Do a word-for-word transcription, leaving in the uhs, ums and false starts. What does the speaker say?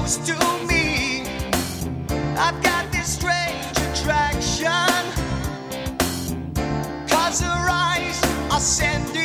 close to me. I've got this strange attraction, 'cause her eyes are sending